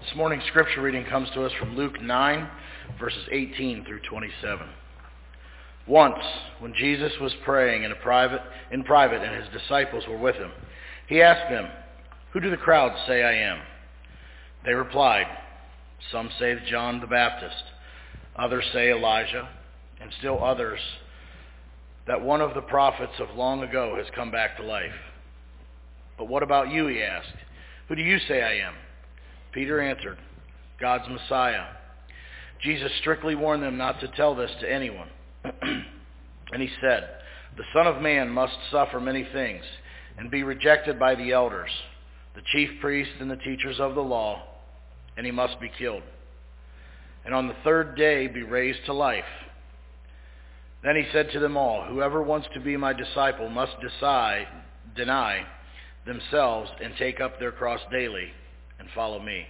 This morning's scripture reading comes to us from Luke 9, verses 18 through 27. Once, when Jesus was praying in private and his disciples were with him, he asked them, "Who do the crowds say I am?" They replied, "Some say John the Baptist, others say Elijah, and still others that one of the prophets of long ago has come back to life." "But what about you?" he asked. "Who do you say I am?" Peter answered, "God's Messiah." Jesus strictly warned them not to tell this to anyone. And he said, "The Son of Man must suffer many things and be rejected by the elders, the chief priests and the teachers of the law, and he must be killed, and on the third day be raised to life." Then he said to them all, "Whoever wants to be my disciple must deny themselves and take up their cross daily and follow me.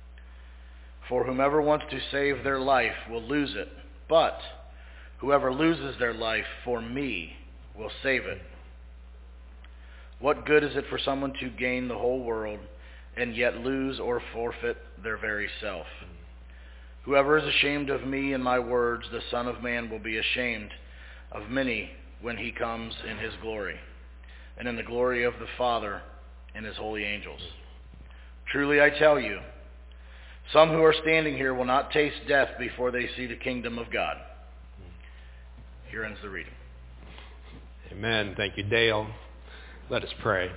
For whomever wants to save their life will lose it, but whoever loses their life for me will save it. What good is it for someone to gain the whole world and yet lose or forfeit their very self? Whoever is ashamed of me and my words, the Son of Man will be ashamed of many when he comes in his glory, and in the glory of the Father and his holy angels. Truly I tell you, some who are standing here will not taste death before they see the kingdom of God." Here ends the reading. Amen. Thank you, Dale. Let us pray.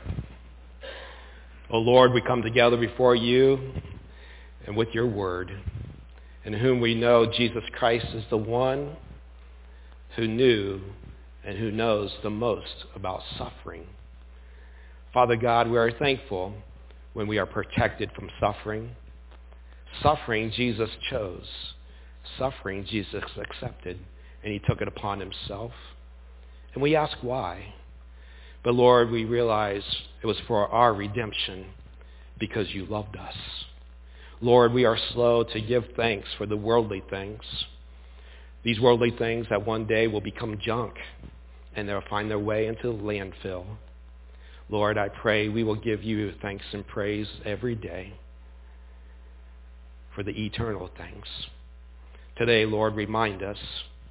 O Lord, we come together before you and with your word, in whom we know Jesus Christ is the one who knew and who knows the most about suffering. Father God, we are thankful when we are protected from suffering. Suffering Jesus chose. Suffering Jesus accepted, and he took it upon himself. And we ask why. But Lord, we realize it was for our redemption because you loved us. Lord, we are slow to give thanks for the worldly things. These worldly things that one day will become junk and they'll find their way into the landfill. Lord, I pray we will give you thanks and praise every day for the eternal things. Today, Lord, remind us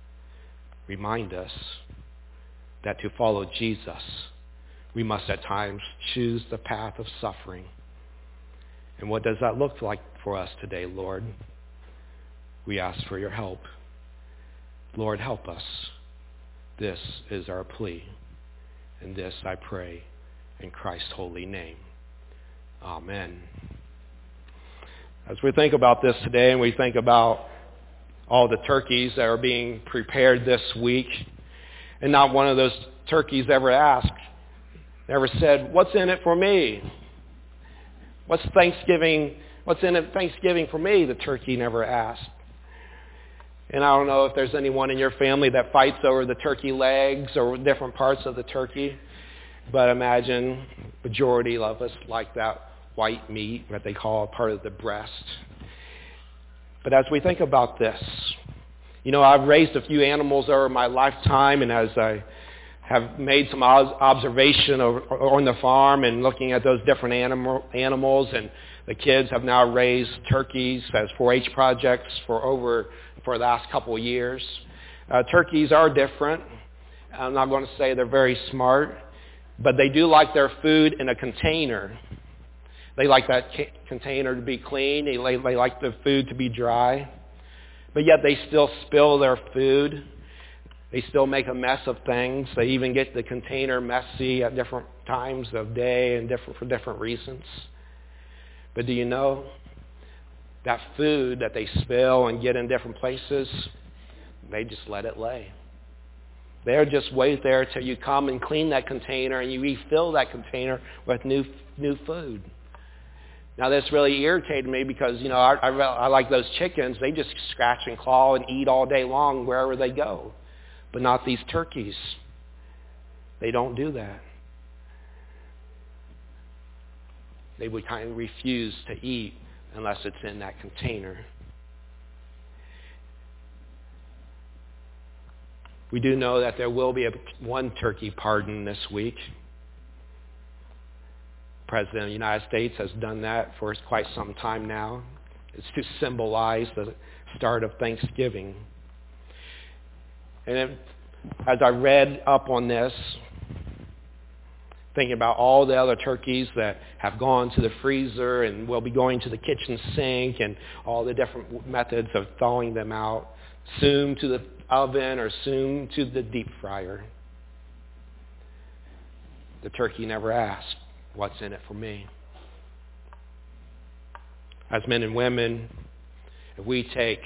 that to follow Jesus, we must at times choose the path of suffering. And what does that look like for us today, Lord? We ask for your help. Lord, help us. This is our plea. And this I pray in Christ's holy name. Amen. As we think about this today and we think about all the turkeys that are being prepared this week, and not one of those turkeys ever said, "What's in it for me? What's in it Thanksgiving for me?" The turkey never asked. And I don't know if there's anyone in your family that fights over the turkey legs or different parts of the turkey, but imagine majority of us like that white meat, what they call part of the breast. But as we think about this, I've raised a few animals over my lifetime, and as I have made some observation on the farm and looking at those different animals, and the kids have now raised turkeys as 4-H projects for the last couple of years. Turkeys are different. I'm not going to say they're very smart, but they do like their food in a container. They like that container to be clean. They like the food to be dry. But yet they still spill their food. They still make a mess of things. They even get the container messy at different times of day and for different reasons. But do you know that food that they spill and get in different places, they just let it lay. They'll just wait there till you come and clean that container and you refill that container with new food. Now this really irritated me because, I like those chickens. They just scratch and claw and eat all day long wherever they go. But not these turkeys. They don't do that. They would kind of refuse to eat unless it's in that container. We do know that there will be one turkey pardon this week. The President of the United States has done that for quite some time now. It's to symbolize the start of Thanksgiving. And as I read up on this, thinking about all the other turkeys that have gone to the freezer and will be going to the kitchen sink and all the different methods of thawing them out, soon to the oven or soon to the deep fryer. The turkey never asked, what's in it for me? As men and women, if we take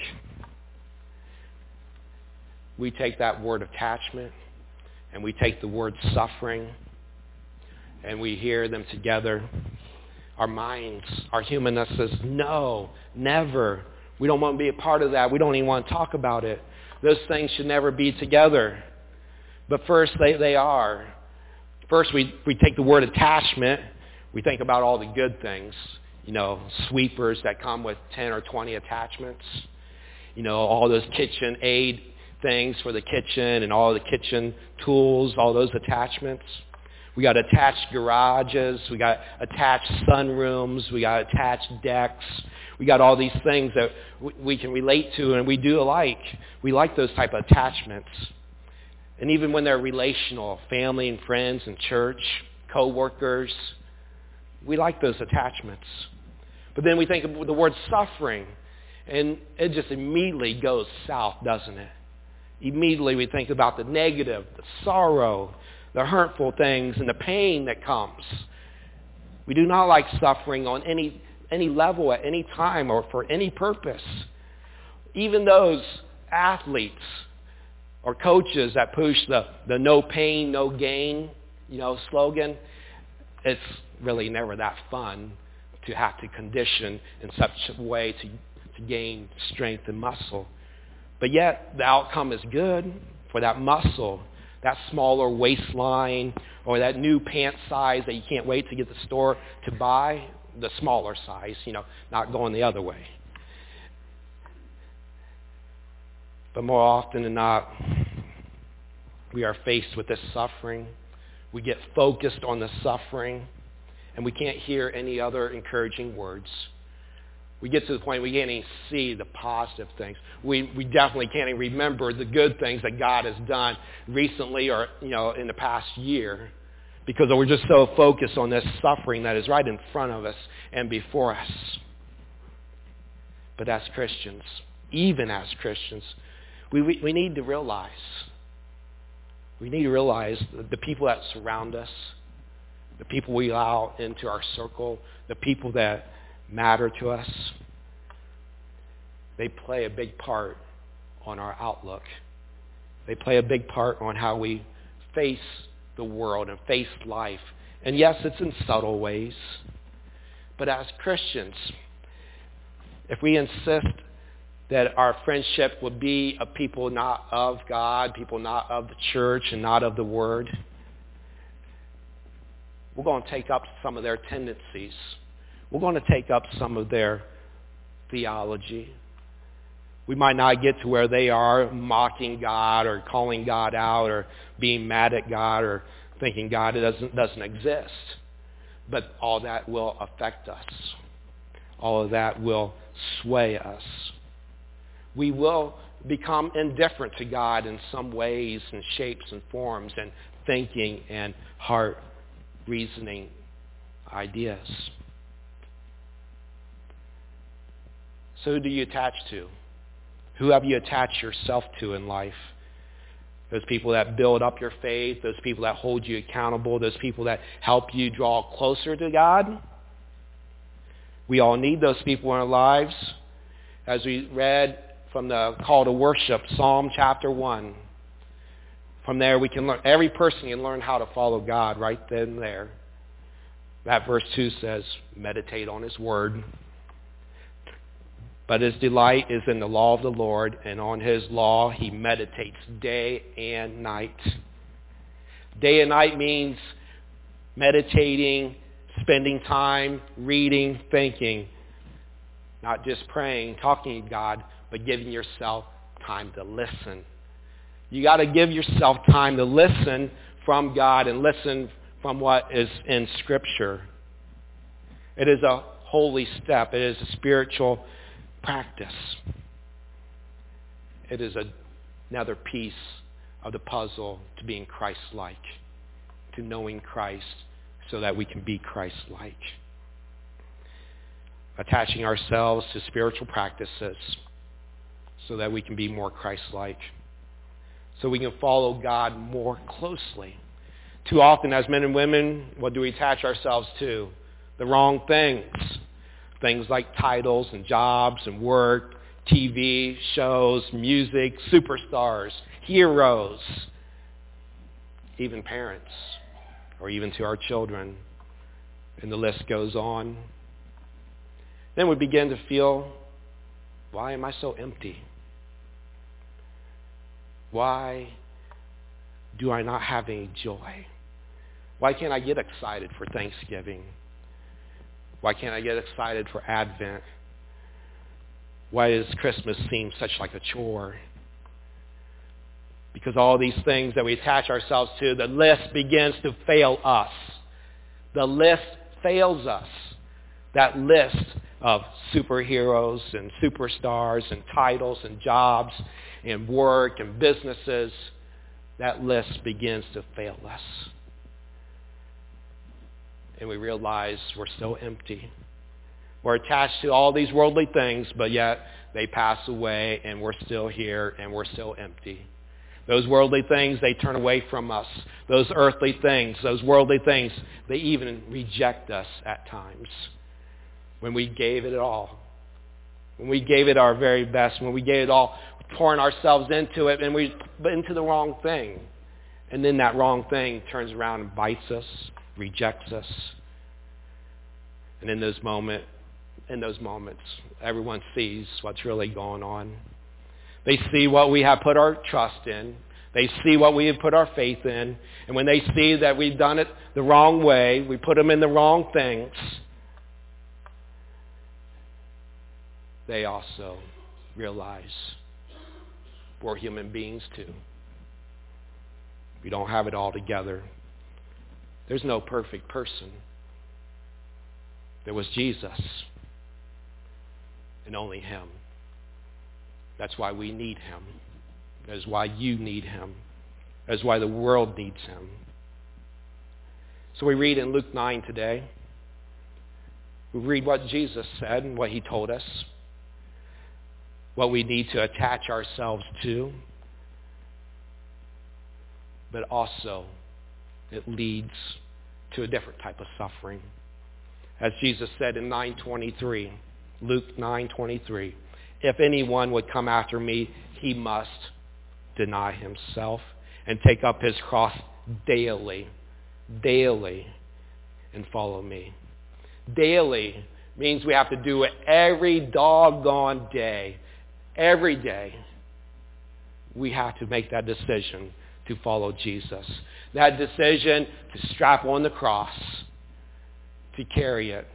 that word attachment and we take the word suffering and we hear them together, our minds, our humanness says, no, never. We don't want to be a part of that. We don't even want to talk about it. Those things should never be together. But first, they are. First, we take the word attachment. We think about all the good things. Sweepers that come with 10 or 20 attachments. All those kitchen aid things for the kitchen and all the kitchen tools, all those attachments. We got attached garages. We got attached sunrooms. We got attached decks. We got all these things that we can relate to and we do alike. We like those type of attachments. And even when they're relational, family and friends and church, co-workers, we like those attachments. But then we think of the word suffering, and it just immediately goes south, doesn't it? Immediately we think about the negative, the sorrow, the hurtful things, and the pain that comes. We do not like suffering on any level at any time or for any purpose. Even those athletes or coaches that push the no pain, no gain, slogan, it's really never that fun to have to condition in such a way to gain strength and muscle. But yet the outcome is good for that muscle, that smaller waistline, or that new pant size that you can't wait to get the store to buy, the smaller size, not going the other way. But more often than not, we are faced with this suffering. We get focused on the suffering, and we can't hear any other encouraging words. We get to the point we can't even see the positive things. We definitely can't even remember the good things that God has done recently or in the past year, because we're just so focused on this suffering that is right in front of us and before us. But as Christians, even as Christians, we need to realize the people that surround us, the people we allow into our circle, the people that matter to us, they play a big part on our outlook. They play a big part on how we face the world and face life. And yes, it's in subtle ways. But as Christians, if we insist that our friendship would be of people not of God, people not of the church and not of the Word, we're going to take up some of their tendencies. We're going to take up some of their theology. We might not get to where they are, mocking God or calling God out or being mad at God or thinking God doesn't exist. But all that will affect us. All of that will sway us. We will become indifferent to God in some ways and shapes and forms and thinking and heart reasoning ideas. So who do you attach to? Who have you attached yourself to in life? Those people that build up your faith, those people that hold you accountable, those people that help you draw closer to God. We all need those people in our lives. As we read from the call to worship, Psalm chapter 1. From there we can learn, every person can learn how to follow God right then and there. That verse 2 says, meditate on His Word. But his delight is in the law of the Lord, and on His law He meditates day and night. Day and night means meditating, spending time, reading, thinking. Not just praying, talking to God, but giving yourself time to listen. You got to give yourself time to listen from God and listen from what is in Scripture. It is a holy step. It is a spiritual practice. It is another piece of the puzzle to being Christ-like, to knowing Christ so that we can be Christ-like. Attaching ourselves to spiritual practices so that we can be more Christ-like, so we can follow God more closely. Too often as men and women, what do we attach ourselves to? The wrong things. Things like titles and jobs and work, TV, shows, music, superstars, heroes, even parents, or even to our children. And the list goes on. Then we begin to feel, why am I so empty? Why do I not have any joy? Why can't I get excited for Thanksgiving? Why can't I get excited for Advent? Why does Christmas seem such like a chore? Because all these things that we attach ourselves to, the list begins to fail us. The list fails us. That list of superheroes and superstars and titles and jobs and work and businesses, that list begins to fail us. And we realize we're so empty. We're attached to all these worldly things, but yet they pass away and we're still here and we're still empty. Those worldly things, they turn away from us. Those earthly things, those worldly things, they even reject us at times. When we gave it all, when we gave it our very best, when we gave it all, pouring ourselves into it, and we into the wrong thing. And then that wrong thing turns around and bites us, rejects us. And in those moments, everyone sees what's really going on. They see what we have put our trust in. They see what we have put our faith in. And when they see that we've done it the wrong way, we put them in the wrong things, they also realize we're human beings too. We don't have it all together. There's no perfect person. There was Jesus, and only him. That's why we need him. That is why you need him. That is why the world needs him. So we read in Luke 9 today. We read what Jesus said and what he told us. What we need to attach ourselves to. But also, it leads to a different type of suffering. As Jesus said in 9:23, Luke 9:23, if anyone would come after me, he must deny himself and take up his cross daily, and follow me. Daily means we have to do it every doggone day. Every day, we have to make that decision to follow Jesus. That decision to strap on the cross, to carry it.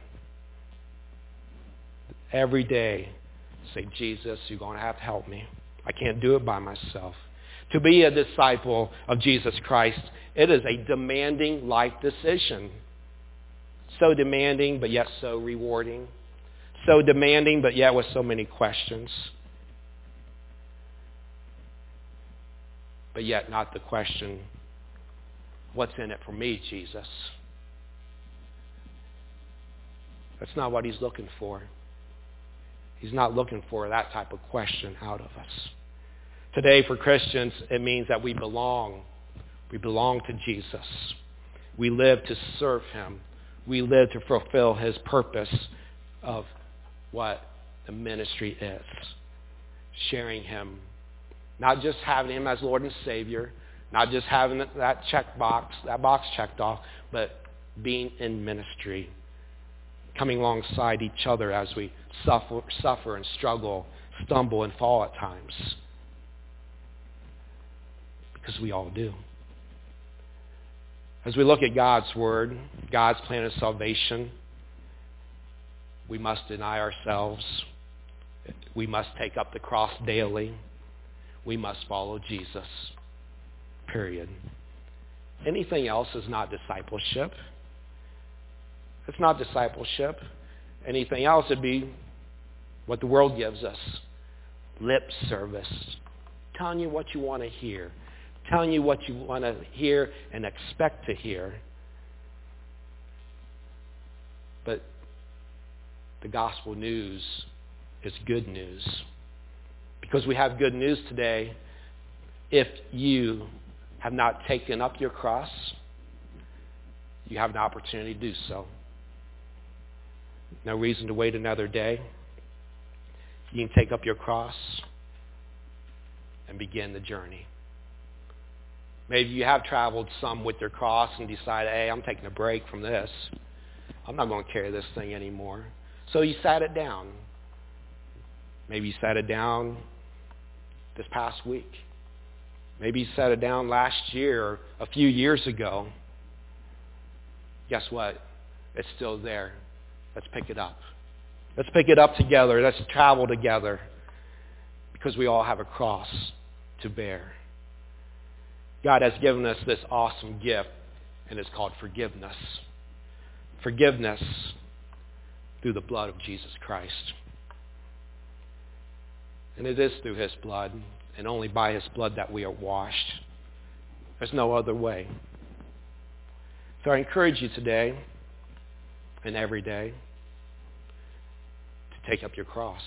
Every day, say, Jesus, you're going to have to help me. I can't do it by myself. To be a disciple of Jesus Christ, it is a demanding life decision. So demanding, but yet so rewarding. So demanding, but yet with so many questions. But yet not the question, what's in it for me, Jesus? That's not what he's looking for. He's not looking for that type of question out of us. Today for Christians, it means that we belong. We belong to Jesus. We live to serve him. We live to fulfill his purpose of what the ministry is. Sharing him. Not just having him as Lord and Savior, not just having that box checked off, but being in ministry, coming alongside each other as we suffer and struggle, stumble and fall at times. Because we all do. As we look at God's Word, God's plan of salvation, we must deny ourselves. We must take up the cross daily. We must follow Jesus. Period. Anything else is not discipleship. It's not discipleship. Anything else would be what the world gives us. Lip service. Telling you what you want to hear. Telling you what you want to hear and expect to hear. But the gospel news is good news. Because we have good news today. If you have not taken up your cross, you have an opportunity to do so. No reason to wait another day. You can take up your cross and begin the journey. Maybe you have traveled some with your cross and decided, hey, I'm taking a break from this. I'm not going to carry this thing anymore. So you sat it down. Maybe you sat it down this past week. Maybe you sat it down last year or a few years ago. Guess what? It's still there. Let's pick it up. Let's pick it up together. Let's travel together. Because we all have a cross to bear. God has given us this awesome gift, and it's called forgiveness. Forgiveness through the blood of Jesus Christ. And it is through his blood, and only by his blood that we are washed. There's no other way. So I encourage you today and every day to take up your cross.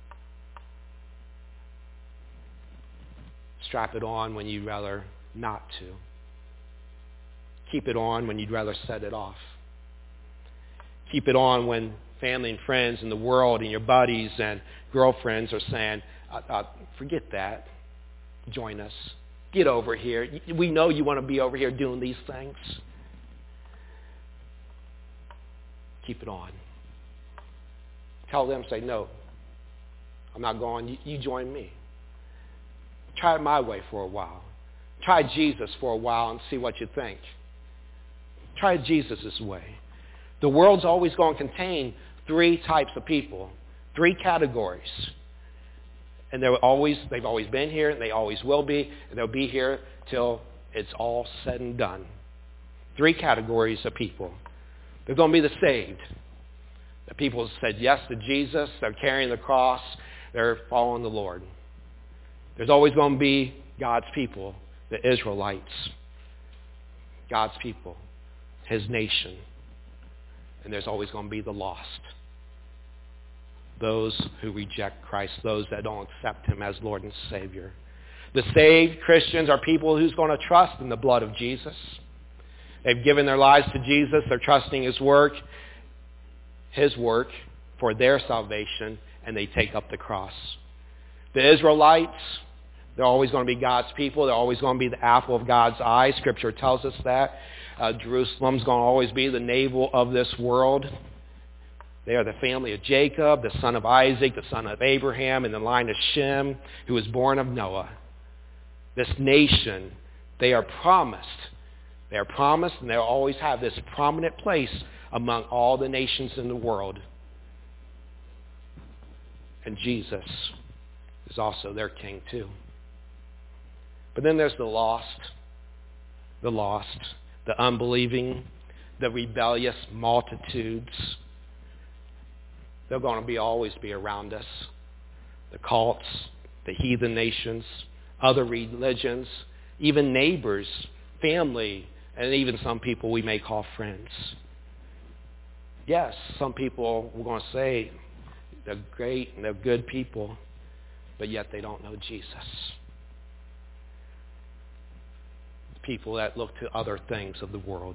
Strap it on when you'd rather not to. Keep it on when you'd rather set it off. Keep it on when family and friends in the world and your buddies and girlfriends are saying, forget that. Join us. Get over here. We know you want to be over here doing these things. Keep it on. Tell them, say, no, I'm not going. You join me. Try it my way for a while. Try Jesus for a while and see what you think. Try Jesus' way. The world's always going to contain three types of people, three categories. And they've always been here, and they always will be, and they'll be here till it's all said and done. Three categories of people. They're going to be the saved. The people who said yes to Jesus, they're carrying the cross, they're following the Lord. There's always going to be God's people, the Israelites. God's people, his nation. And there's always going to be the lost. Those who reject Christ, those that don't accept him as Lord and Savior. The saved Christians are people who's going to trust in the blood of Jesus. They've given their lives to Jesus. They're trusting his work for their salvation, and they take up the cross. The Israelites, they're always going to be God's people. They're always going to be the apple of God's eye. Scripture tells us that. Jerusalem's going to always be the navel of this world. They are the family of Jacob, the son of Isaac, the son of Abraham, and the line of Shem, who was born of Noah. This nation, they are promised. They are promised, and they'll always have this prominent place among all the nations in the world. And Jesus is also their king too. But then there's the lost, the unbelieving, the rebellious multitudes. They're going to always be around us. The cults, the heathen nations, other religions, even neighbors, family, and even some people we may call friends. Yes, some people we're going to say they're great and they're good people, but yet they don't know Jesus. People that look to other things of the world.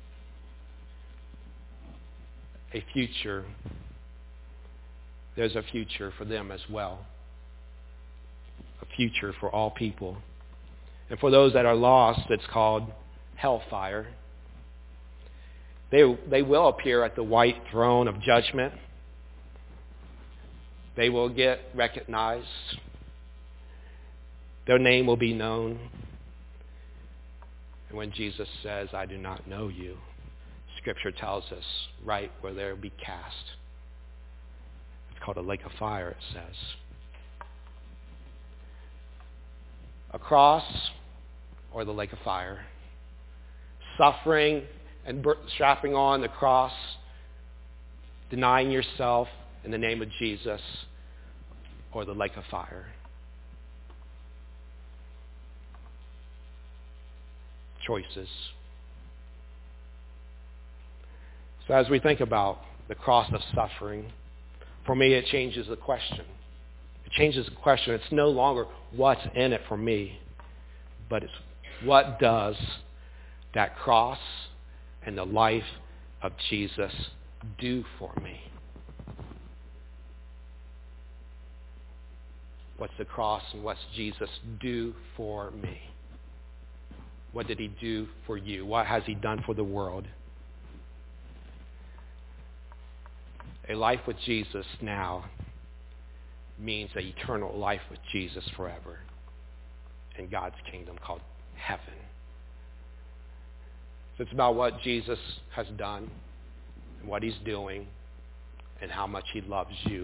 There's a future for them as well. A future for all people. And for those that are lost, it's called hellfire. They will appear at the white throne of judgment. They will get recognized. Their name will be known. And when Jesus says, I do not know you, Scripture tells us right where they'll be cast. It's called a lake of fire, it says. A cross or the lake of fire. Suffering and strapping on the cross, denying yourself in the name of Jesus, or the lake of fire. Choices. So as we think about the cross of suffering, for me it changes the question. It changes the question. It's no longer what's in it for me, but it's what does that cross and the life of Jesus do for me? What's the cross and what's Jesus do for me? What did he do for you? What has he done for the world? A life with Jesus now means an eternal life with Jesus forever in God's kingdom called heaven. So it's about what Jesus has done and what he's doing and how much he loves you.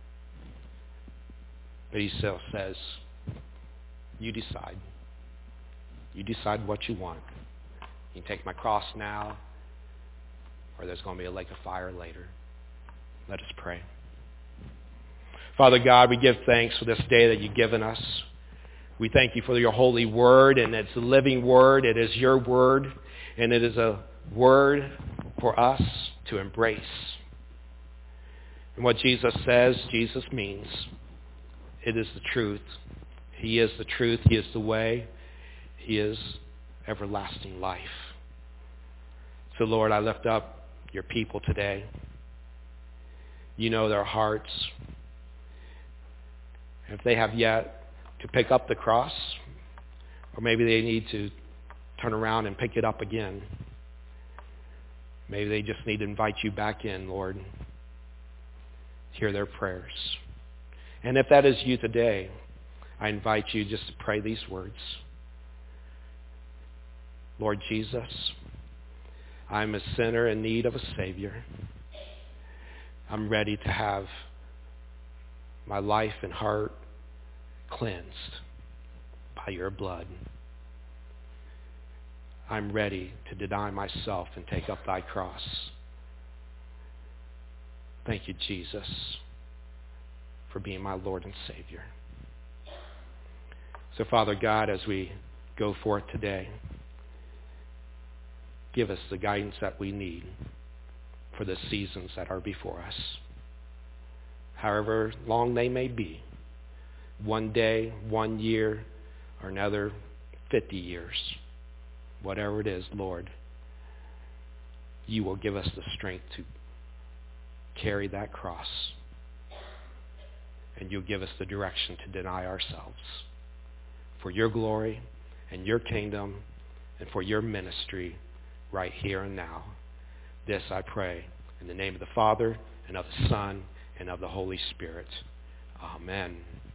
But he still says, you decide. You decide what you want. You can take my cross now, or there's going to be a lake of fire later. Let us pray. Father God, we give thanks for this day that you've given us. We thank you for your holy word, and it's a living word. It is your word, and it is a word for us to embrace. And what Jesus says, Jesus means. It is the truth. He is the truth. He is the way. He is everlasting life. So Lord, I lift up your people today. You know their hearts. If they have yet to pick up the cross, or maybe they need to turn around and pick it up again. Maybe they just need to invite you back in, Lord. Hear their prayers. And if that is you today, I invite you just to pray these words. Lord Jesus, I'm a sinner in need of a Savior. I'm ready to have my life and heart cleansed by your blood. I'm ready to deny myself and take up thy cross. Thank you, Jesus, for being my Lord and Savior. So, Father God, as we go forth today, give us the guidance that we need for the seasons that are before us. However long they may be, 1 day, 1 year, or another 50 years, whatever it is, Lord, you will give us the strength to carry that cross, and you'll give us the direction to deny ourselves for your glory and your kingdom and for your ministry right here and now. This I pray in the name of the Father and of the Son and of the Holy Spirit. Amen.